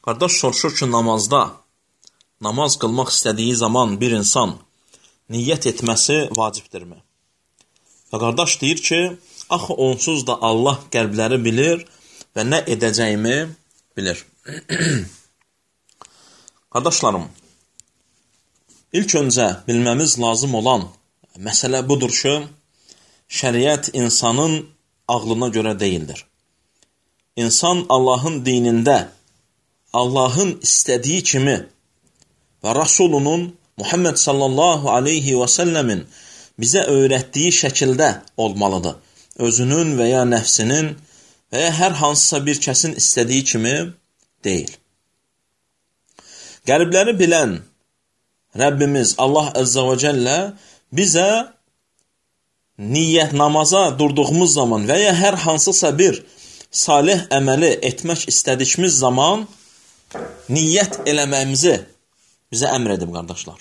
Qardaş soruşur ki, namaz qılmaq istədiyi zaman bir insan niyyət etməsi vacibdirmi? Və qardaş deyir ki, axı onsuz da Allah qəlbləri bilir və nə edəcəyimi bilir. Qardaşlarım, ilk öncə bilməmiz lazım olan məsələ budur ki, şəriət insanın ağlına görə deyildir. İnsan Allahın dinində, Allahın istədiyi kimi və Rasulunun Muhammed sallallahu aleyhi və səlləmin bizə öyrətdiyi şəkildə olmalıdır. Özünün və ya nəfsinin və ya hər hansısa bir kəsin istədiyi kimi deyil. Qəlbləri bilən Rəbbimiz Allah Əzzə və Cəllə bizə namaza durduğumuz zaman və ya hər hansısa bir salih əməli etmək istədiyimiz zaman niyyət eləməyimizi bizə əmr edib, qardaşlar.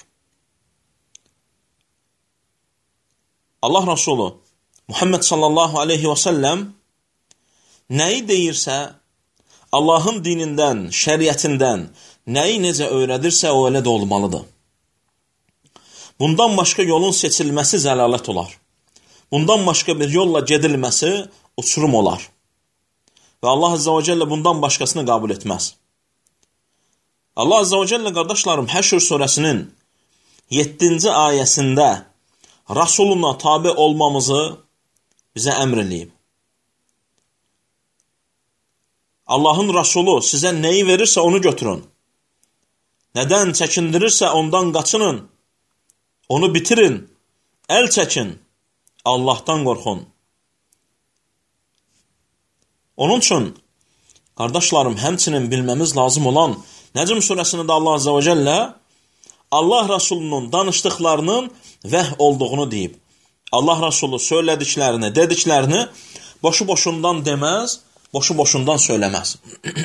Allah Rasulü Muhammed sallallahu aleyhi və səlləm nəyi deyirsə, Allahın dinindən, şəriətindən nəyi necə öyrədirsə, o elə də olmalıdır. Bundan başqa yolun seçilməsi zəlalət olar. Bundan başqa bir yolla gedilməsi uçurum olar. Və Allah Azza və Cəllə bundan başqasını qəbul etməz. Allah Azza və Cəllə, qardaşlarım, Həşr surəsinin 7-ci ayəsində Rasuluna tabi olmamızı bizə əmr eləyib. Allahın Rasulu sizə nəyi verirsə onu götürün. Nədən çəkindirirsə ondan qaçının. Onu bitirin, əl çəkin, Allahdan qorxun. Onun üçün, qardaşlarım, həmçinin bilməmiz lazım olan Nəcm surəsində Allah Azza və Cəllə Allah Rasulunun danışdıqlarının vəh olduğunu deyib. Allah Rasulu söylədiklərini, dediklərini boşu-boşundan deməz, boşu-boşundan söyləməz.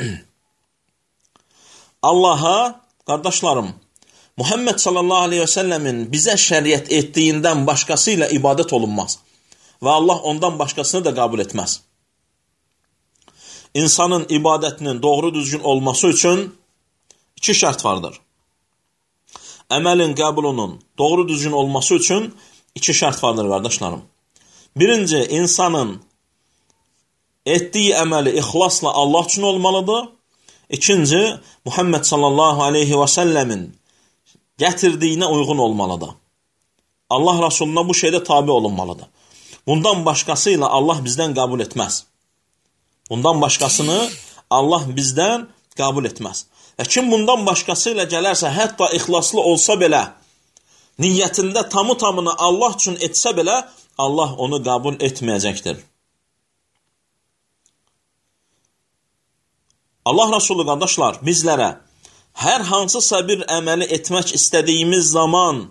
Allaha, qardaşlarım, Muhammed sallallahu aleyhi və səlləmin bizə şəriət etdiyindən başqası ilə ibadət olunmaz. Və Allah ondan başqasını da qəbul etməz. İnsanın ibadətinin doğru düzgün olması üçün iki şərt vardır. Əməlin qəbulunun doğru düzgün olması üçün iki şərt vardır, qardaşlarım. Birinci, insanın etdiyi əməli ixlasla Allah üçün olmalıdır. İkinci, Muhammed sallallahu aleyhi və səlləmin gətirdiyinə uyğun olmalıdır. Allah Rasuluna bu şeydə tabi olunmalıdır. Bundan başqası ilə Allah bizdən qəbul etməz. Bundan başqasını Allah bizdən qəbul etməz. Və kim bundan başqası ilə gələrsə, hətta ixlaslı olsa belə, niyyətində tamı-tamına Allah üçün etsə belə, Allah onu qəbul etməyəcəkdir. Allah Rasulü, qardaşlar, bizlərə hər hansısa bir əməli etmək istədiyimiz zaman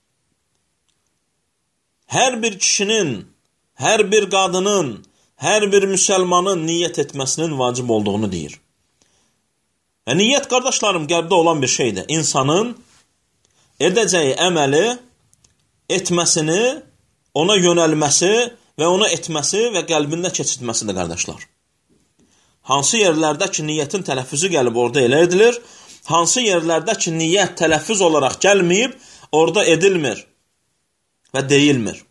hər bir kişinin, hər bir qadının, hər bir müsəlmanın niyyət etməsinin vacib olduğunu deyir. Və niyyət, qardaşlarım, qəlbdə olan bir şeydir. İnsanın edəcəyi əməli, etməsini, ona yönəlməsi və ona etməsi və qəlbində keçirtməsidir, qardaşlar. Hansı yerlərdə ki, niyyətin tələffüzü gəlib, orada elə edilir. Hansı yerlərdə ki, niyyət tələffüz olaraq gəlməyib, orada edilmir və deyilmir.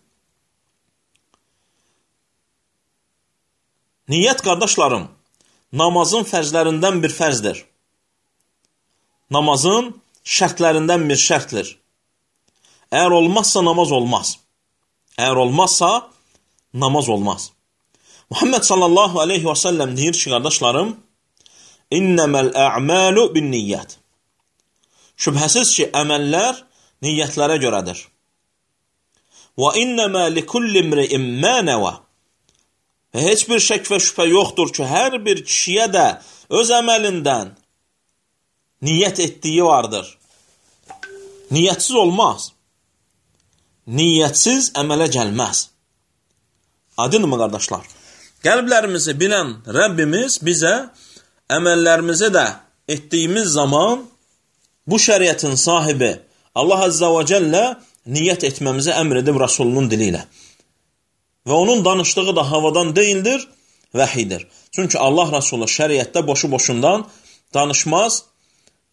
Niyyət, qardaşlarım, namazın fərzlərindən bir fərzdir. Namazın şərtlərindən bir şərtdir. Əgər olmazsa, namaz olmaz. Əgər olmazsa, namaz olmaz. Muhammed sallallahu aleyhi və səlləm deyir ki, qardaşlarım, İnnəməl ə'məlu bin niyyət. Şübhəsiz ki, əməllər niyyətlərə görədir. Və innəmə likulli imri'in mə nəvə. Və heç bir şək və şübhə yoxdur ki, hər bir kişiyə də öz əməlindən niyyət etdiyi vardır. Niyyətsiz olmaz. Niyyətsiz əmələ gəlməz. Aydınmı, qardaşlar? Qəlblərimizi bilən Rəbbimiz bizə əməllərimizi də etdiyimiz zaman bu şəriətin sahibi Allah Azza və Cəllə niyyət etməmizi əmr edib Rasulunun dili ilə. Və onun danışdığı da havadan deyildir, vəhidir. Çünki Allah Rasulü şəriətdə boşu-boşundan danışmaz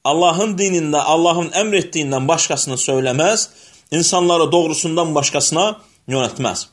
Allahın dinində, Allahın əmr etdiyindən başqasını söyləməz, insanları doğrusundan başqasına yönəltməz.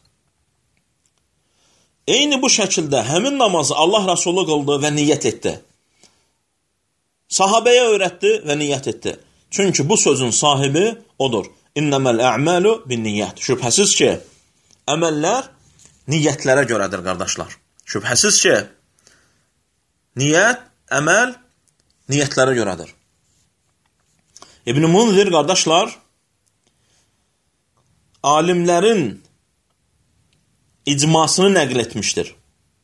Eyni bu şəkildə həmin namazı Allah Rasulü qıldı və niyyət etdi. Sahabəyə öyrətdi və niyyət etdi. Çünki bu sözün sahibi odur. İnnəməl ə'məlu bin niyyət. Şübhəsiz ki, əməllər niyyətlərə görədir, qardaşlar. Şübhəsiz ki, niyyət, əməl niyyətlərə görədir. İbn-i Munzir, qardaşlar, alimlərin icmasını nəql etmişdir.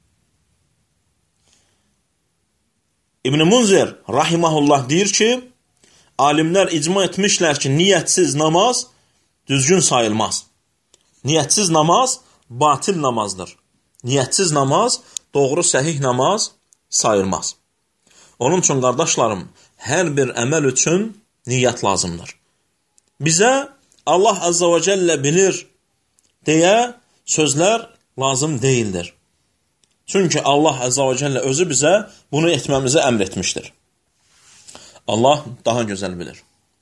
İbn-i Munzir, rahiməhullah, deyir ki, alimlər icma etmişlər ki, niyyətsiz namaz düzgün sayılmaz. Niyyətsiz namaz batil namazdır. Niyyətsiz namaz doğru, səhih namaz sayılmaz. Onun üçün, qardaşlarım, hər bir əməl üçün niyyət lazımdır. Bizə Allah Azza və Cəllə bilir deyə sözlər lazım deyildir. Çünki Allah Azza və Cəllə özü bizə bunu etməmizi əmr etmişdir. Allah daha gözəl bilir.